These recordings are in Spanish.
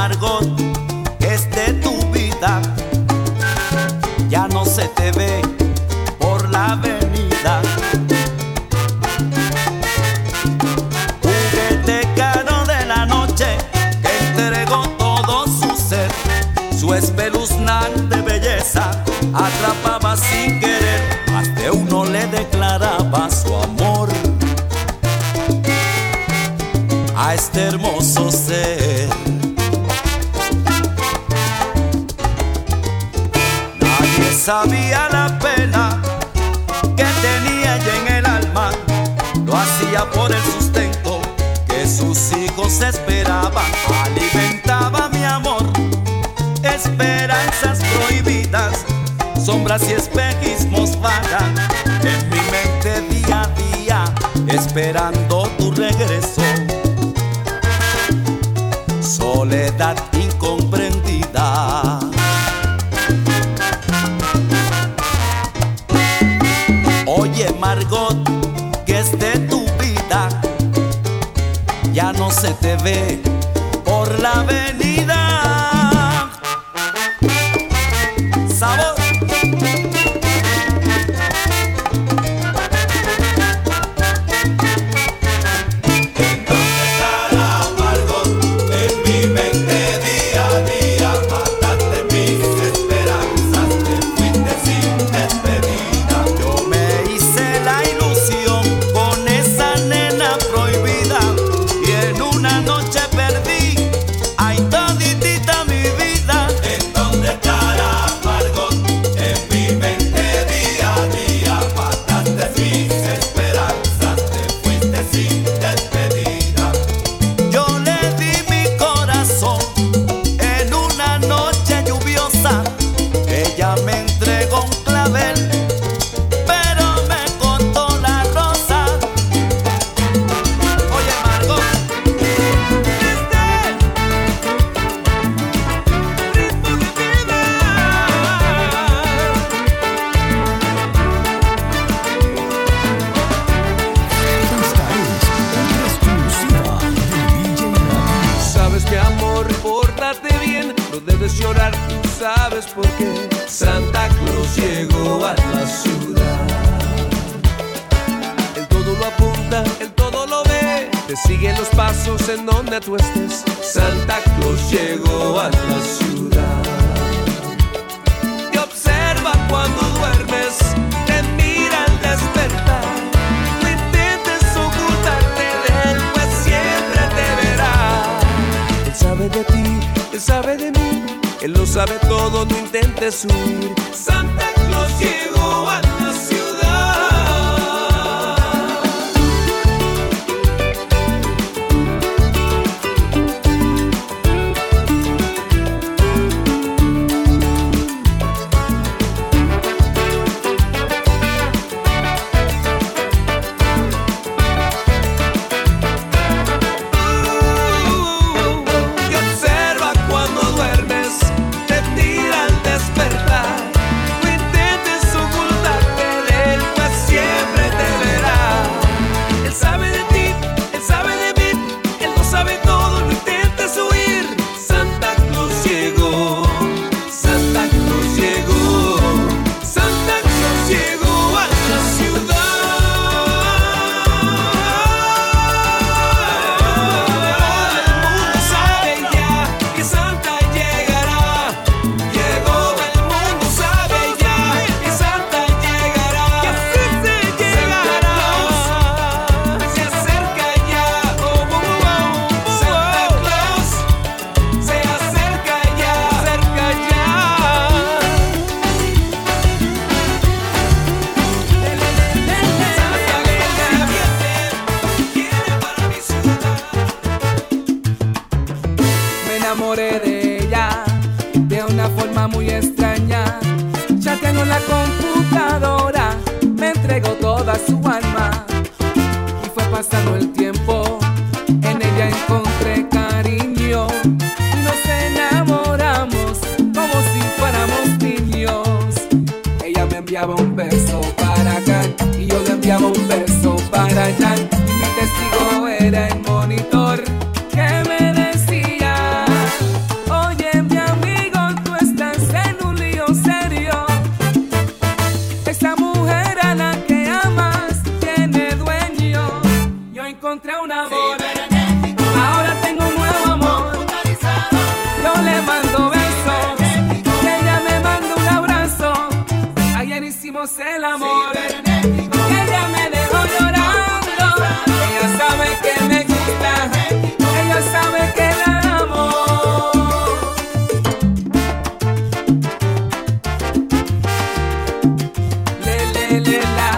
Margot, es de tu vida, ya no se te ve por la avenida. Juguete caro de la noche que entregó todo su ser, su espeluznante belleza atrapaba sin querer, más de uno le declaraba su amor a este hermoso ser. Nadie sabía la pena que tenía ella en el alma, lo hacía por el sustento que sus hijos esperaban. Alimentaba mi amor, esperanzas prohibidas, sombras y espejismos vagan en mi mente día a día, esperando tu regreso. Soledad incomprendida. Oye Margot, que es de tu vida, ya no se te ve por la avenida. Sabor. En donde tú estés, Santa Claus llegó a la ciudad. Te observa cuando duermes, te mira al despertar. No intentes ocultarte de él, pues siempre te verá. Él sabe de ti, él sabe de mí, él lo sabe todo, no intentes huir. Santa Claus llegó a la ciudad. enviaba un beso para acá y yo le enviaba un beso para allá. Y mi testigo era el monitor que me decía: encontré un amor, ahora tengo un nuevo amor. Yo le mando besos y ella me manda un abrazo. Ayer hicimos el amor y ella me dejó llorando. Ella sabe que me gusta, ella sabe que la amo. La.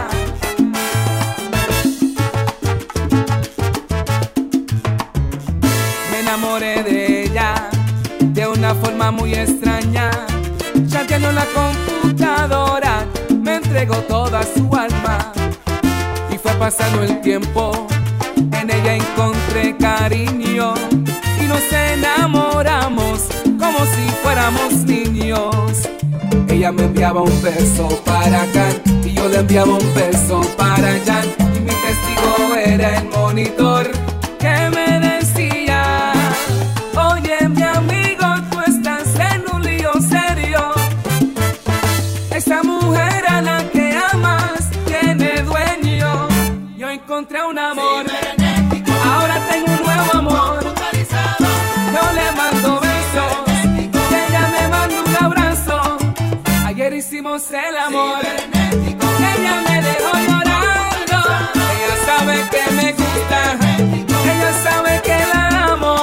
Me enamoré de ella de una forma muy extraña. Chateando en la computadora me entregó toda su alma. Y fue pasando el tiempo, en ella encontré cariño y nos enamoramos como si fuéramos niños. Ella me enviaba un beso para acá y yo le enviaba un beso para allá. Y mi testigo era el monitor que me decía: oye, mi amigo, tú estás en un lío serio. Esa mujer a la que amas tiene dueño. Yo encontré un amor, ahora tengo un nuevo amor. Yo le mando besos y ella me manda un abrazo. Ayer hicimos el amor, ella me dejó llorando. Ella sabe que me gusta, ella sabe que la amo.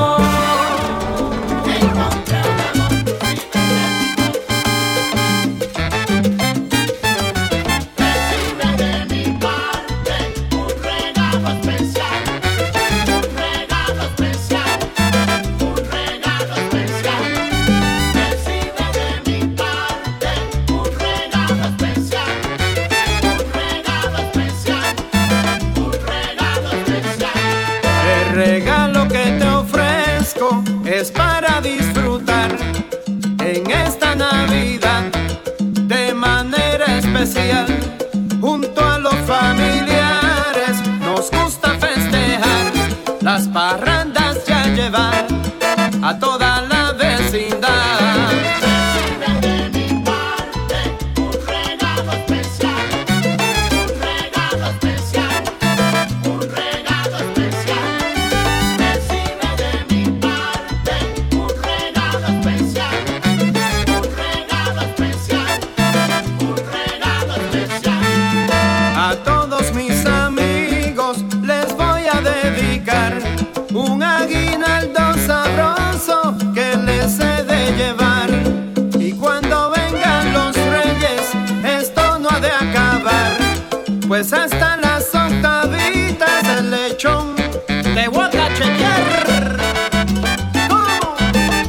Recibe de mi parte un regalo especial, un regalo especial, un regalo especial. Recibe de mi parte un regalo especial, un regalo especial, un regalo especial. El regalo que te ofrezco es para disfrutar en esta Navidad de manera especial. Junto a los familiares nos gusta festejar, las parrandas ya llevar a toda la vecindad. Recibe de mi parte un regalo especial, un regalo especial, un regalo especial. Recibe de mi parte un regalo especial, un regalo especial, un regalo especial. A todos mis amigos les voy a dedicar un aguinaldo sabroso que les he de llevar. Y cuando vengan los reyes, esto no ha de acabar, pues hasta las octavitas el lechón te voy a cachetear. ¿Cómo?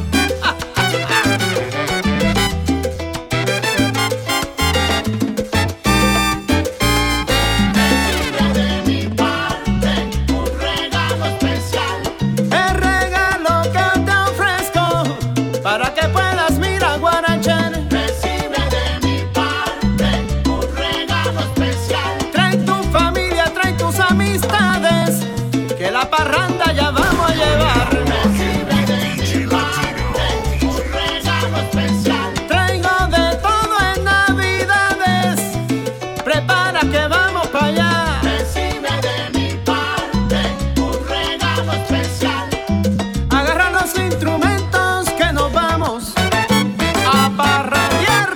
Recibe de mi parte un regalo especial, El regalo que te ofrezco para que puedas mirar guarachar. recibe de mi parte un regalo especial. Trae tu familia, trae tus amistades, que la parranda ya vamos a llevar. Recibe de mi parte un regalo especial. Traigo de todo en Navidades, prepara que vamos para allá. Recibe de mi parte un regalo especial. Agarra los instrumentos que nos vamos a parrandear.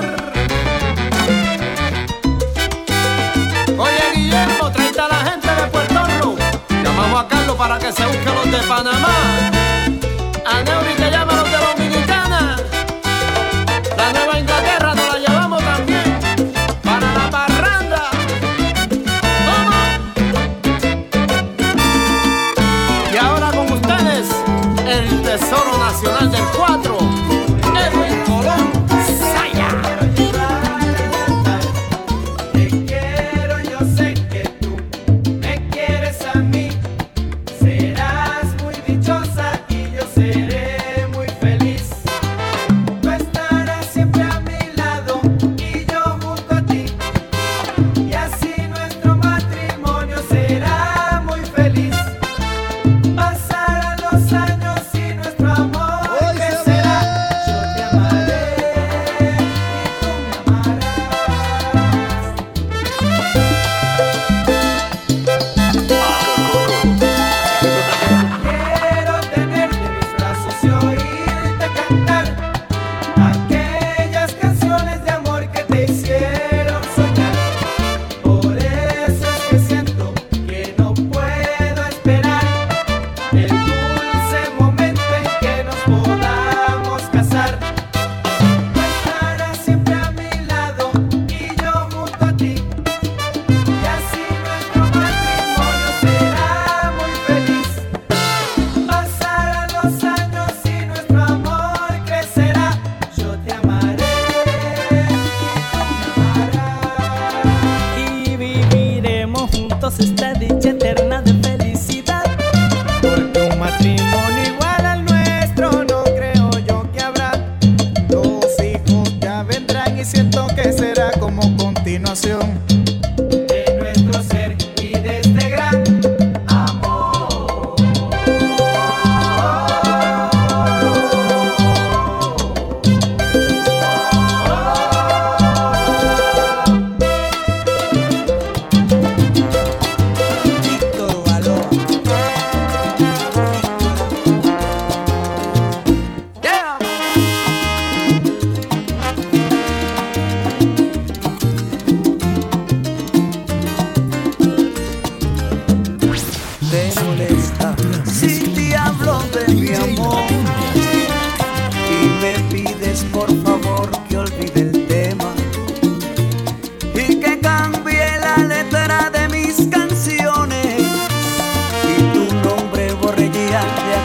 Oye, Guillermo, tráete a la gente de Puerto Rico. Llamamos a Carlos para que se busque los de Panamá. A Neuri que llama a los de Dominicana. La Nueva Inglaterra nos la llevamos también para la parranda. ¡Vamos! Y ahora con ustedes, el Tesoro Nacional del 4, Edwin Colón Saya. Te quiero, yo sé que tú me quieres a mí. Serás muy dichosa y yo seré muy feliz. Tú estarás siempre a mi lado y yo junto a ti. Y así nuestro matrimonio será muy feliz. Pasarán los años y nuestro amor crecerá.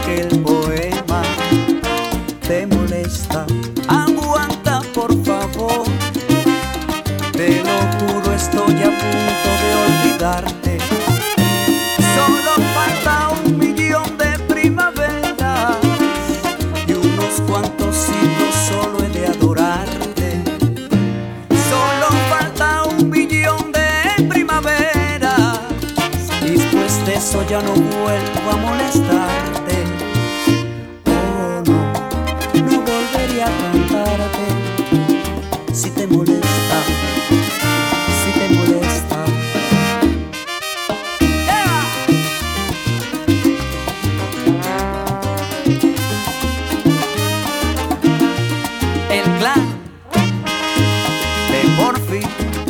que el poema te molesta, aguanta por favor. Te lo juro, estoy a punto de olvidarte. Solo falta 1.000.000 de primaveras y unos cuantos siglos solo he de adorarte. Solo falta 1.000.000 de primaveras y después de eso ya no vuelvo a molestarte. Oh no, no volvería a cantarte si te molesta, si te molesta. El clan de Porfi.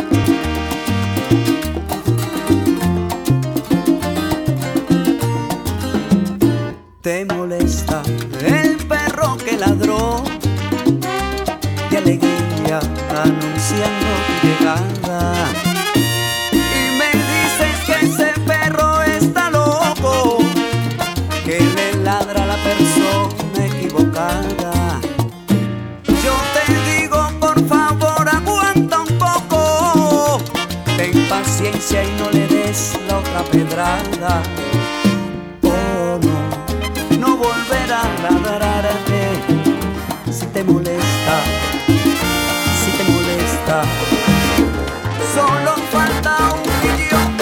Te molesta el perro que ladró de alegría anunciando tu llegada. Y me dices que ese perro está loco, que le ladra a la persona equivocada. Yo te digo, por favor, aguanta un poco, ten paciencia y no le des la otra pedrada. Oh no, no volverá a ladrarte si te molesta, si te molesta. Solo falta 1.000.000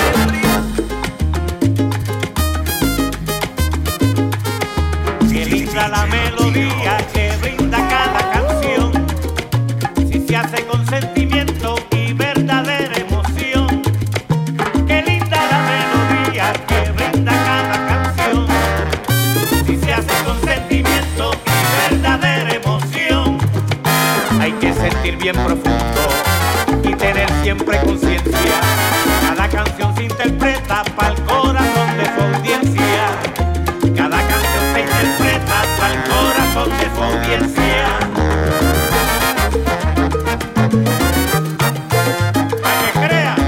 de Qué linda la melodía que brinda cada canción, si se hace con sentimiento y verdadera emoción. Qué linda la melodía que brinda cada canción, si se hace con sentimiento y verdadera emoción. Hay que sentir bien profundo y tener siempre conciencia. Cada canción se interpreta para el corazón de su audiencia. Cada canción se interpreta para el corazón de su audiencia. Para que crean.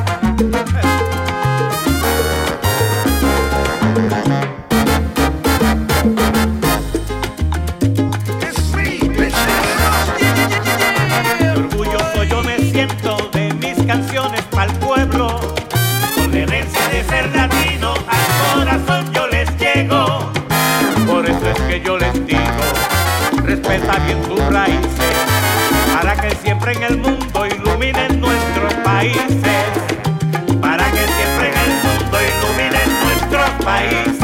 Orgulloso yo me siento de mis canciones para el pueblo. Con la herencia de ser latino al corazón yo les llego. Por eso es que yo les digo, respeta bien tus raíces, para que siempre en el mundo iluminen nuestros países. Para que siempre en el mundo iluminen nuestros países.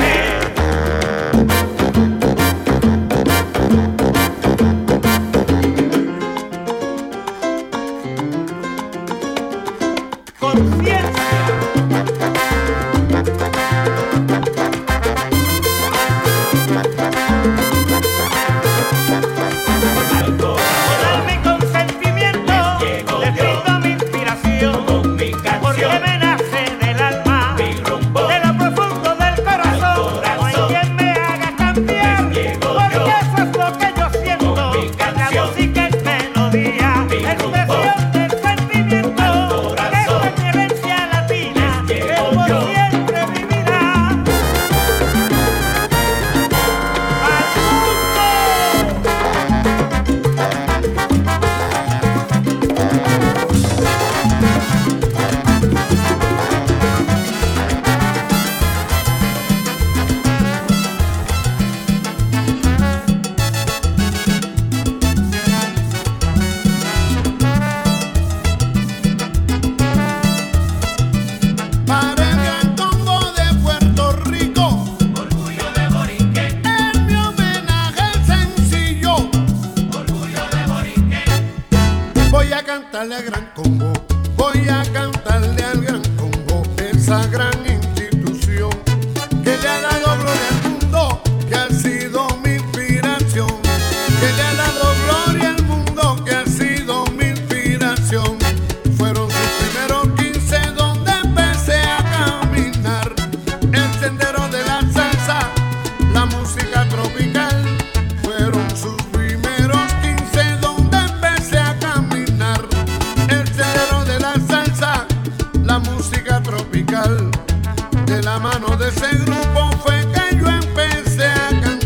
Conciencia. Con mi consentimiento les brindo mi inspiración, porque me nace del alma, de lo profundo del corazón. No hay quien me haga cambiar, porque eso es lo que yo siento. La música es melodía, expresión del sentimiento. Esta es mi herencia latina, que por siempre vivirá. ¡Al mundo! Para el Gran Combo de Puerto Rico, Orgullo de Borinquen, en mi homenaje sencillo, orgullo de Borinquen. voy a cantarle al Gran Combo, voy a cantarle al Gran Combo, esa gran institución que le ha dado gloria al mundo, que ha sido mi inspiración, que le ha dado gloria al mundo, que ha sido mi inspiración. Fueron sus primeros 15 donde empecé a caminar el sendero de la salsa, la música tropical. Fueron sus primeros 15 donde empecé a caminar el sendero de la salsa, la música tropical. De la mano de ese grupo fue que yo empecé a cantar.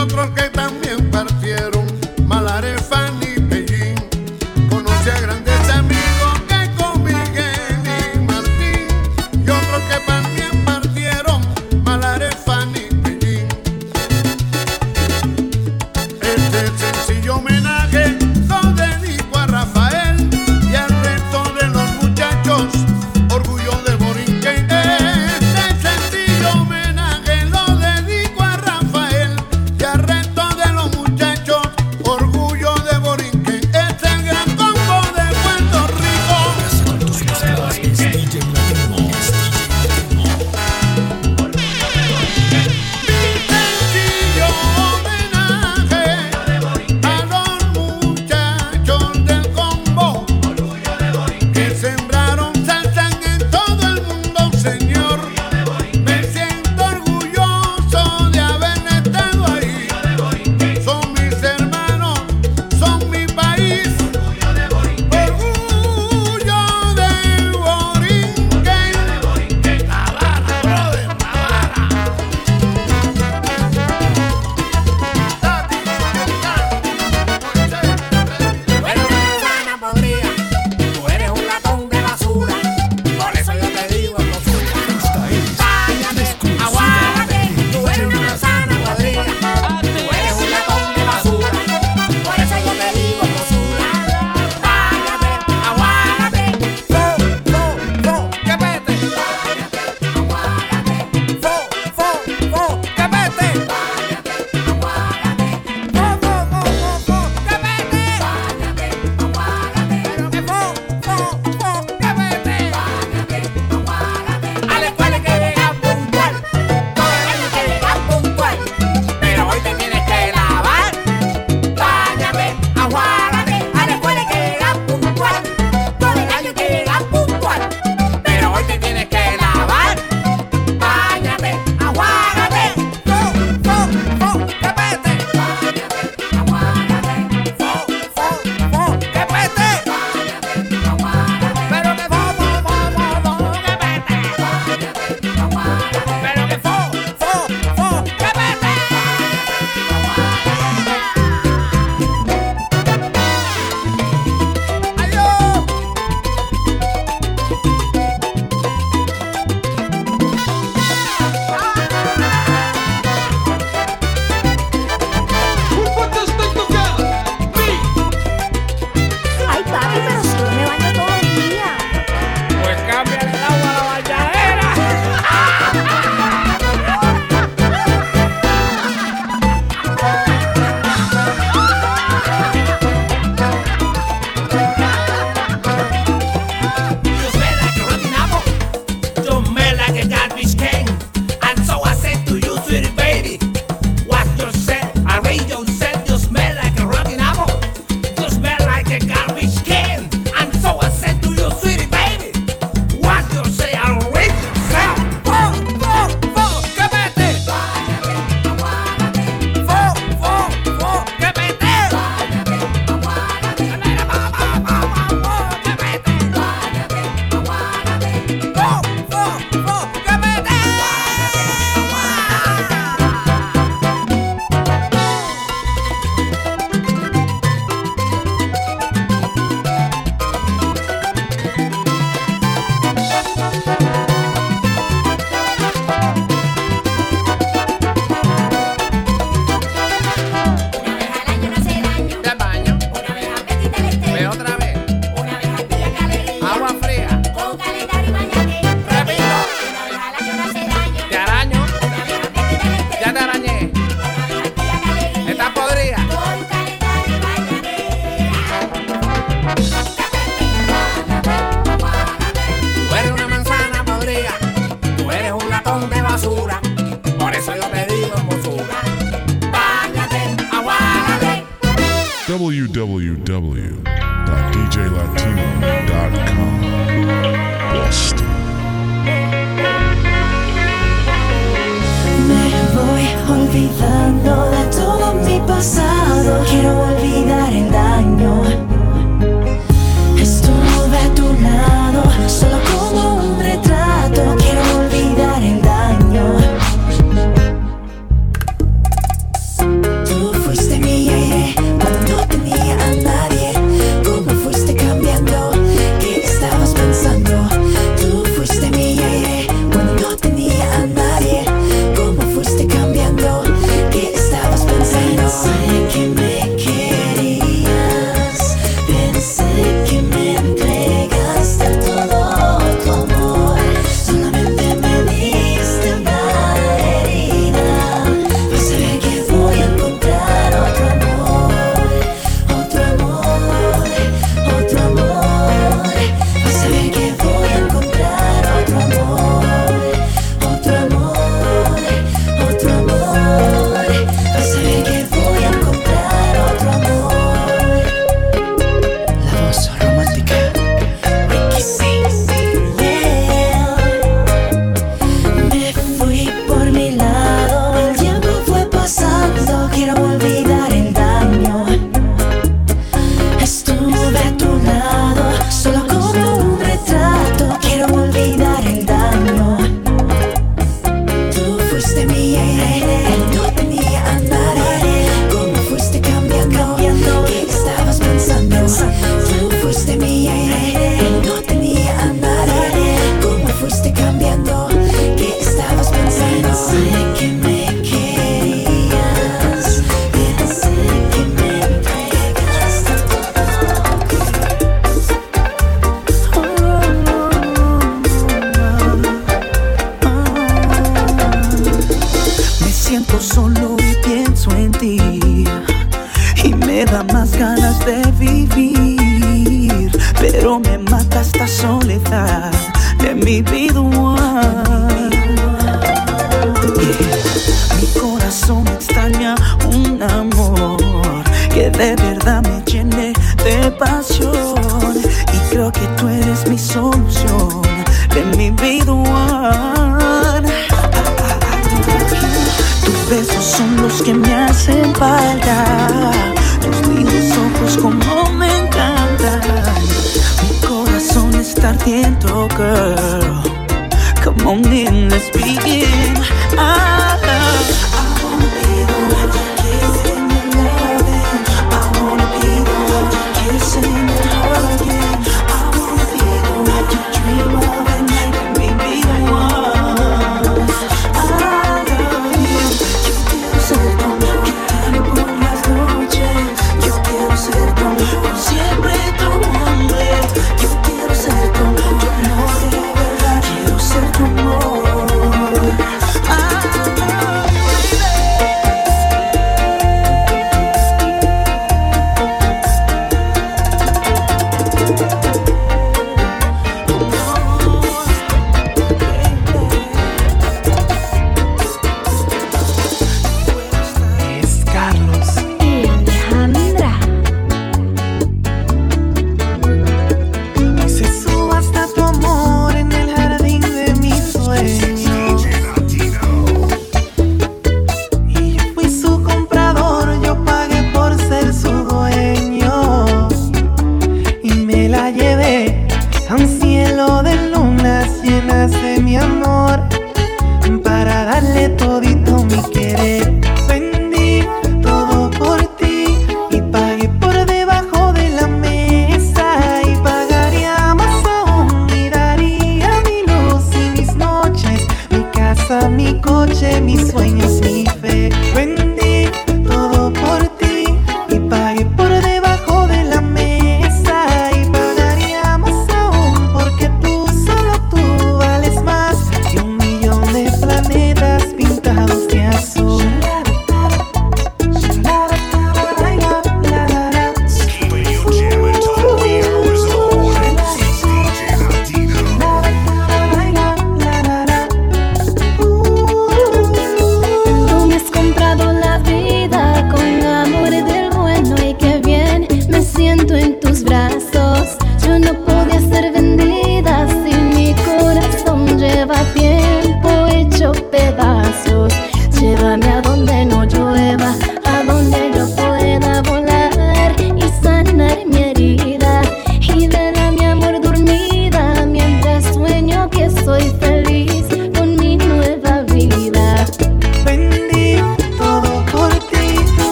otros que también partieron, Malarefa ni Pellín. Conocí a grandes amigos que con Miguel y Martín, y otros que también partieron, Malarefa ni Pellín. Este sencillo homenaje lo dedico a Rafael y al resto de los muchachos, orgullo de Borinquen. Este sencillo homenaje lo dedico a Rafael y al resto de los muchachos, orgullo de Borinquen. Este es el gran combo de Puerto Rico. Mi sencillo homenaje a los muchachos del combo que sembraron salsa en todo el mundo, señor. Me siento orgulloso de haber estado ahí. Son mis hermanos, son mi país. Orgullo de Borinquen. Navarra, brother, Navarra. Tú eres una manzana podrida, tú eres un latón de basura, por eso yo te digo hermosura. Báñate, aguárate, tú eres una manzana podrida, tú eres un latón de basura, por eso yo te digo hermosura. Báñate, aguárate, fo, que vete. Báñate, aguárate, fo, que vete. Báñate, aguárate, fo, que vete. Báñate, aguárate, pero que fo, que vete. Báñate, aguárate. A la escuela hay que llegar puntual, todo el año hay que llegar puntual, pero hoy te tienes que lavar. Báñate, aguárate. A la escuela hay que llegar puntual, todo el año hay que llegar puntual, pero hoy te tienes que lavar. Báñate, aguárate, fo, que vete. Báñate, aguárate, fo, que vete. Báñate, aguárate, pero que fo, que vete. Báñate, aguárate, pero que fo, que vete. Ay, papi, pero si yo me baño todo el día. Pues cámbiale el agua a la bañadera. You smell like a rotten apple. You smell like a garbage can. And so I said to you, sweetie baby, wash yourself, arrange yourself. You smell like a rotten apple. You smell like a garbage can. And so I said to you, sweetie baby, wash yourself, arrange yourself. Que vete. Báñate, aguárate, Que vete. báñate, aguárate, que vete. Báñate, aguárate, Que vete. Una vez al año no hace daño. Te baño. Una vez a Petita el Estero. Ve otra vez. Una vez al día que alegría. Agua fría. Con calendario y bañate. Repito. Una vez al año no hace daño. Te araño. Una vez a Petita el Estero. Ya te arañé. Una vez al día que alegría. Estás podrida. Con calendario y bañate. Tú eres una manzana podrida, tú eres un latón de basura, por eso yo te digo hermosura. Báñate, aguárate. www.djlatino.com. Boston. Me voy olvidando de todo mi pasado. Quiero olvidar el daño. Estuve a tu lado, solo como un retrato. Quiero olvidar el daño. quiero olvidar el daño. Estuve a tu lado, solo como un retrato. Quiero olvidar el daño. Tú fuiste mi aire, no tenía a nadie. Cómo fuiste cambiando, ¿qué estabas pensando? Tú fuiste mi aire, no tenía a nadie. Cómo fuiste cambiando, ¿qué estabas pensando? Pensé que me querías, pensé que me entregaste. Me siento solo y pienso en ti, y me da más ganas de vivir, pero me mata esta soledad de mi vida. Mi corazón extraña un amor que de verdad me llene de pasión, y creo que tú eres mi solución de mi vida. Tus besos son los que me hacen falta, tus lindos ojos como me encantan. Mi corazón está ardiendo, girl. Come on in, let's begin. I wanna be the one you're kissing and loving. I wanna be the one you're kissing and hugging. I wanna be the one you dream of and make me be the one. I love you. Yo quiero ser como que cambio por las noches. Yo quiero ser como por siempre tu hombre. Yo quiero ser como yo no debe.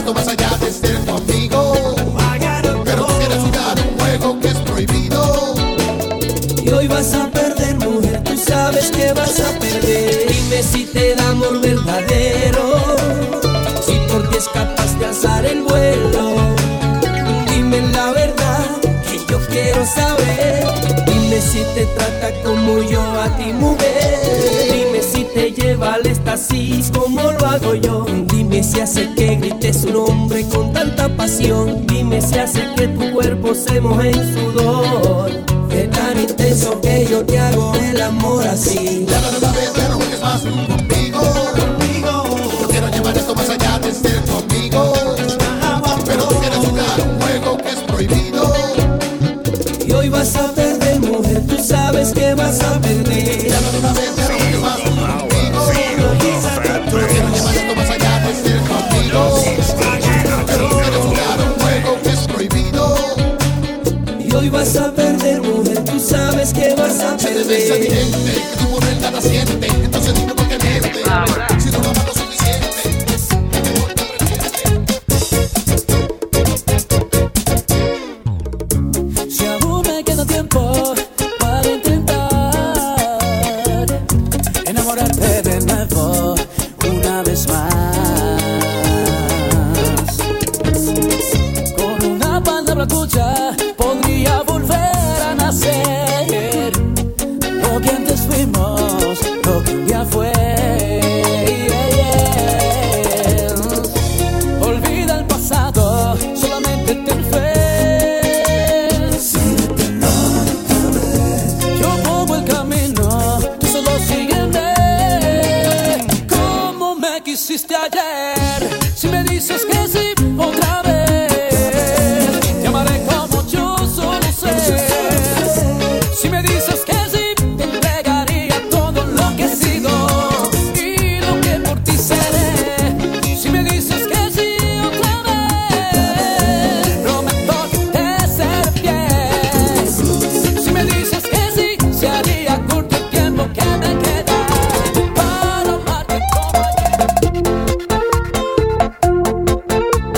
esto más allá de ser tu amigo. Pero quieres jugar un juego que es prohibido. Y hoy vas a perder, mujer, tú sabes que vas a perder. Dime si te da amor verdadero, si por ti es capaz de alzar el vuelo. Dime la verdad, que yo quiero saber. Dime si te trata como yo a ti, mujer. Dime si te lleva al éxtasis como lo hago yo. Dime si hace que grites su nombre con tanta pasión. Dime si hace que tu cuerpo se moje en sudor. Es tan intenso que yo te hago el amor así. Llámame una vez, pero es más conmigo. Yo quiero llevar esto más allá de ser tu amigo. Pero tú quieres jugar un juego que es prohibido. Y hoy vas a perder, mujer, tú sabes que vas a perder. Llámame una vez, pero es más conmigo. Yo quiero llevar esto más allá de ser tu amigo. Pero tú quieres jugar un juego que es prohibido. Y hoy vas a perder, mujer, tú sabes que vas a Se debe ser perder. evidente que tu mujer nada siente. Entonces dime por qué miente. Si no amas lo suficiente, mejor te arrepientes. Si aún me queda tiempo para intentar enamorarte de nuevo una vez más, con una palabra tuya podría volver a nacer. Lo que antes fuimos, lo que un día fue. Olvida el pasado, solamente ten fe. Yo pongo el camino, tú solo sígueme. Como me quisiste ayer, si me dices que sí otra vez, te amaré como yo solo sé. Si me dices que sí, te entregaría todo lo que he sido y lo que por ti seré. Si me dices que sí otra vez, prometo que te seré fiel. Si me dices que sí, se haría corto el tiempo que me queda para amarte como ayer.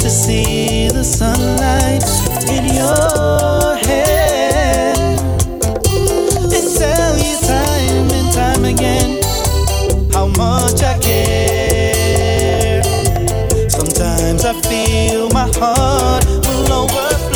to see the sunlight in your hair and tell you time and time again how much I care. Sometimes I feel my heart will overflow.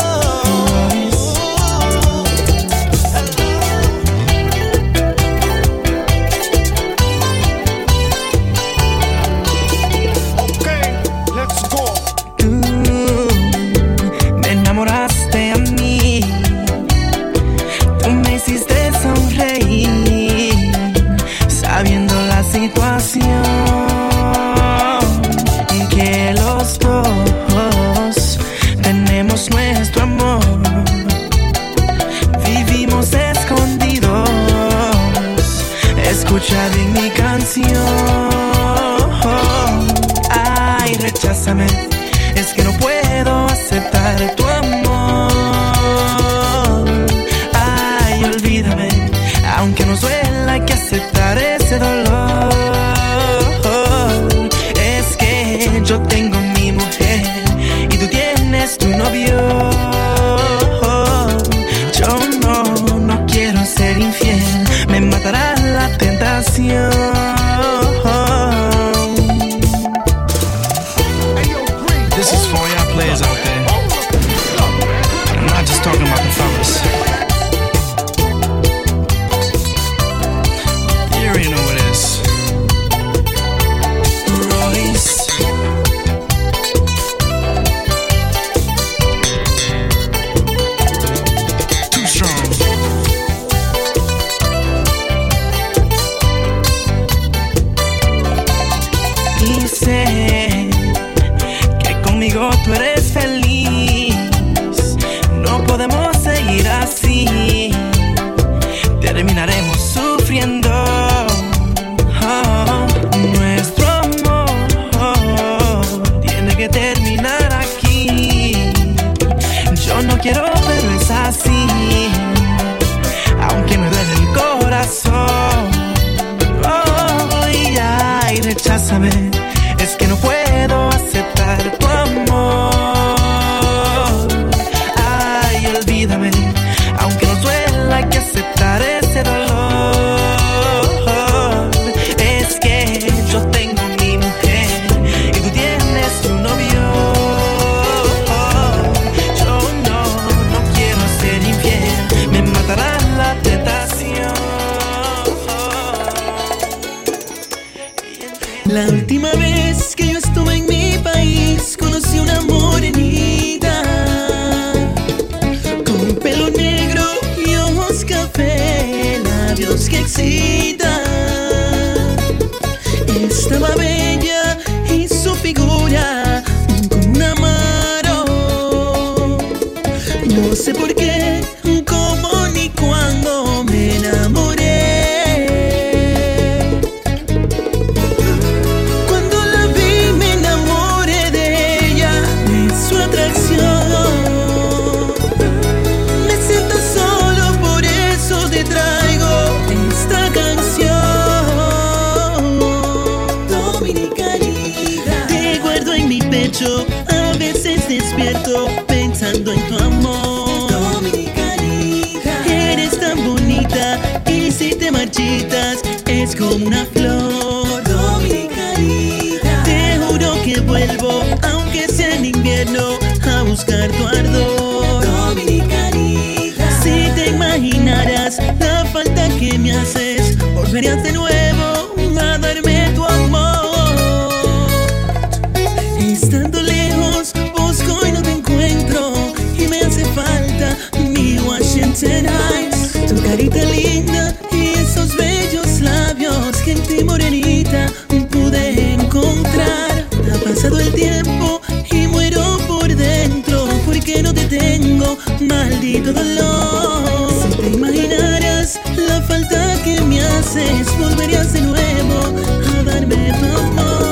Que los dos tenemos nuestro amor, vivimos escondidos. Escucha bien mi canción. Ay, recházame, es que no puedo aceptar tu amor. Ay, olvídame, aunque nos duela hay que aceptar ese dolor. Yo tengo mi mujer y tú tienes tu novio. Yo no quiero ser infiel, me matará la tentación. This is for y'all players out there. I'm not just talking about the fellas. You already know what it is. Royce. Que conmigo tú eres feliz. No podemos seguir así, terminaremos sufriendo. Nuestro amor tiene que terminar aquí. Yo no quiero, pero es así, aunque me duele el corazón. Y recházame, es que no puedo aceptar tu amor. Ay, olvídame, aunque nos duela hay que aceptar ese dolor. Es que yo tengo mi mujer y tú tienes tu novio. Yo no quiero ser infiel, me matará la tentación. La última vez que yo estuve en mi país conocí una morenita con pelo negro y ojos café, labios que excitan. Estaba bella y su figura como un amaro. No sé por qué, cómo ni cuándo me enamoré. A veces despierto pensando en tu amor. Dominicanita, eres tan bonita y si te marchitas es como una flor. Dominicanita, te juro que vuelvo aunque sea en invierno a buscar tu ardor. Dominicanita, si te imaginaras la falta que me haces, volverías de nuevo a darme tu amor. Estando lejos, busco y no te encuentro, y me hace falta mi Washington Heights. Tu carita linda y esos bellos labios que en ti, morenita, pude encontrar. Ha pasado el tiempo y muero por dentro, porque no te tengo, maldito dolor. Si te imaginaras la falta que me haces, volverías de nuevo a darme tu amor.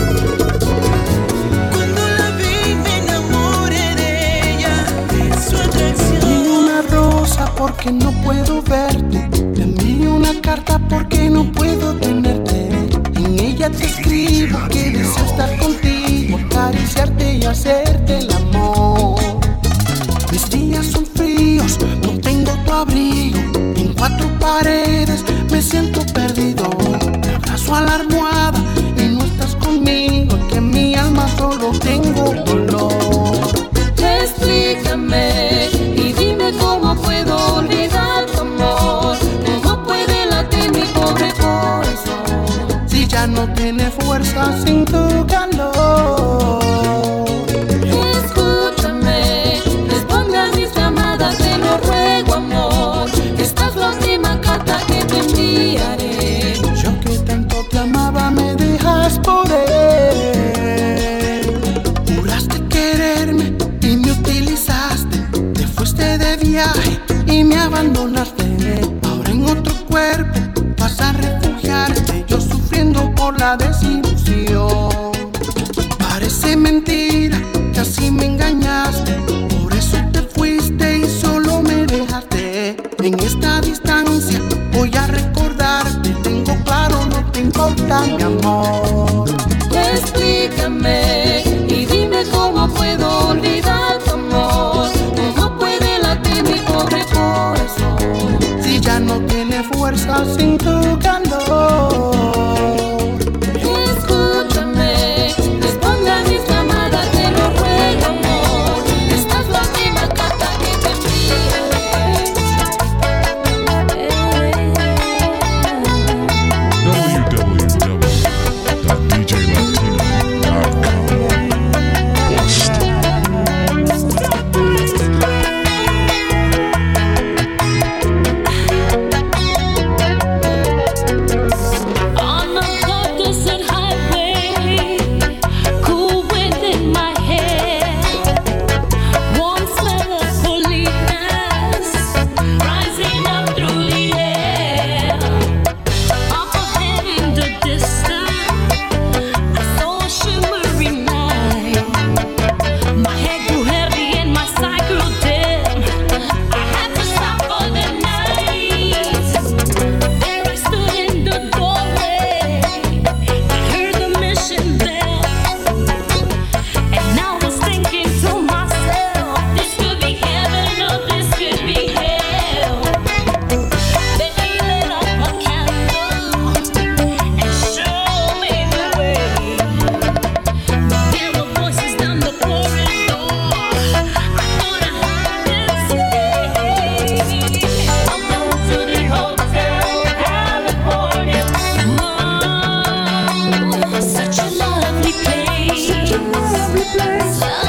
Porque no puedo verte, te envío una carta porque no puedo tenerte. En ella te escribo que deseo estar contigo, acariciarte y hacerte el amor. Mis días son fríos, no tengo tu abrigo. En cuatro paredes me siento perdido. Te abrazo a la almohada y no estás conmigo. Que en mi alma solo tengo dolor. Explícame y dime cómo puedo olvidar tu amor. ¿Cómo puede latir mi pobre corazón? Si ya no tiene fuerza sin tu calor. Escúchame, responde a mis llamadas, te lo ruego, amor. Esta es la última carta que te enviaré. Yo que tanto te amaba me dejas por él. Juraste quererme y me utilizaste. Te fuiste de viaje y me abandonaste. Ahora en otro cuerpo vas a refugiarte. Yo sufriendo por la desilusión. Parece mentira que así me engañaste. Por eso te fuiste y solo me dejaste. En esta distancia voy a recordarte. Tengo claro, no te importa mi amor. Explícame y dime cómo puedo olvidar tu amor. ¿Cómo puede latir mi pobre corazón? Si ya no tiene fuerza sin tu calor. Escúchame, responde a mis llamadas, te lo ruego, amor. Esta es la última carta que te On the cold desert highway, cool wind in my hair, warm smell of holiness rising up through the air. Up ahead in the distance, I saw a shimmering light. My head grew heavy and my sight grew dim. I had to stop for the night. There I stood in the doorway. I heard the mission bell, and I was thinking to myself, this could be heaven or this could be hell. They lit up a candle and showed me the way. There were voices down the corridor. I thought I heard them say, "Welcome to the Hotel California." Oh, such a lovely place.